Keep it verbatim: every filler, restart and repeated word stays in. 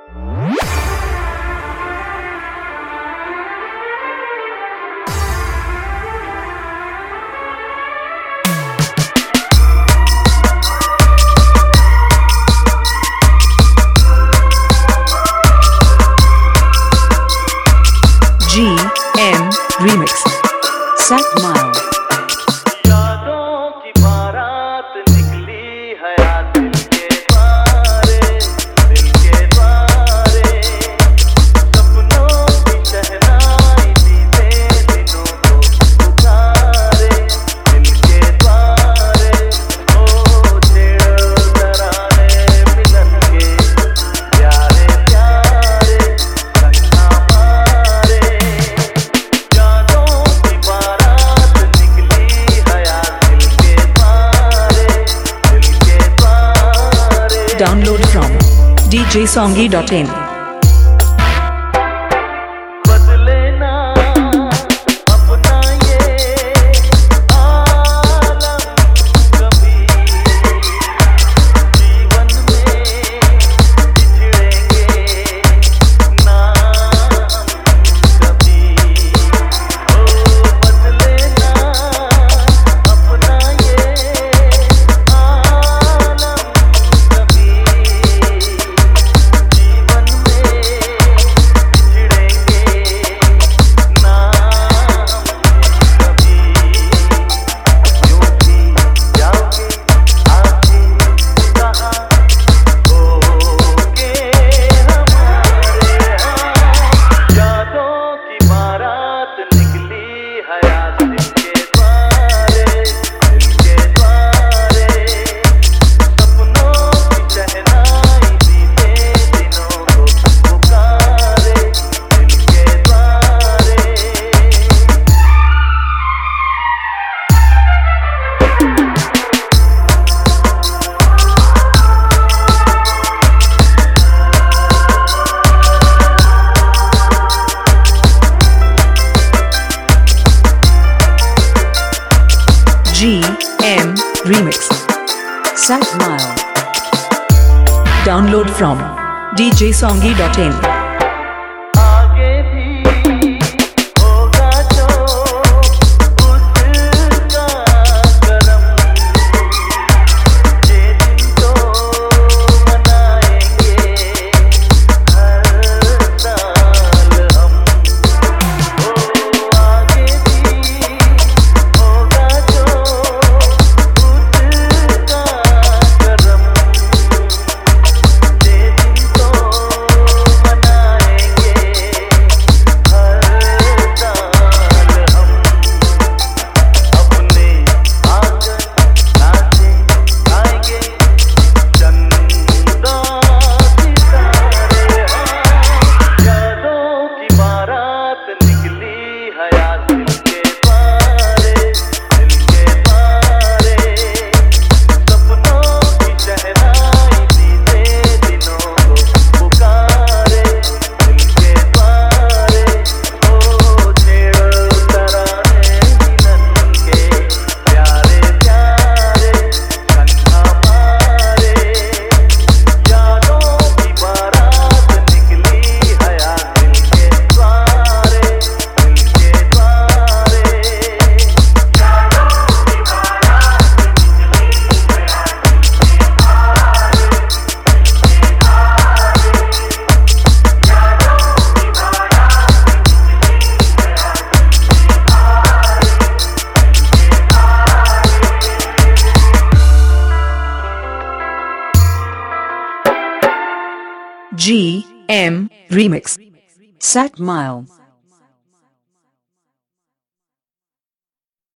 G M Remix Sat Mile यादों की बारात निकली है आज दिल के द्वारे, दिल के द्वारे। सपनों की शहनाई बीते दिनों को पुकारे, दिल के द्वारे। ओ छेड़ो तराने मिलन के प्यारे प्यारे रंगा मारे। यादों की बारात निकली है आज दिल के द्वारे, दिल के द्वारे। Download from d j songy dot in बदले ना अपना ये आलम कभी, जीवन में बिछड़ेंगे ना हम कभी। ओ बदले ना अपना ये आलम कभी, जीवन में बिछड़ेंगे ना हम कभी। यूं भी जाओगे आगे कहाँ होगे हमारे। हाँ यादों की बारात निकली है आज दिल के द्वारे, दिल के द्वारे। सपनों की शहनाई बीते दिनों को पुकारे, दिल के द्वारे। G M Remix Sat Mile Download from d j songy dot in आगे भी होगा जो उसका करम, ये दिन तो मनाएंगे हर साल हम। ओ आगे भी होगा जो उसका करम, ये दिन तो मनाएंगे हर साल हम। अपने आंगन नाचे गाएंगे चंदा सितारे। हाँ यादों की बारात निकली है आज दिल के द्वारे, दिल के द्वारे। सपनों की शहनाई बीते दिनों को पुकारे, दिल के द्वारे। ओ छेड़ो तराने मिलन के प्यारे प्यारे रंगा मारे। यादों की बारात निकली है आज दिल के द्वारे, दिल के द्वारे। यादों की बारात निकली है आज दिल के द्वारे, दिल के द्वारे। यादों की बारात निकली है आज दिल के द्वारे। G M Remix Sat Mile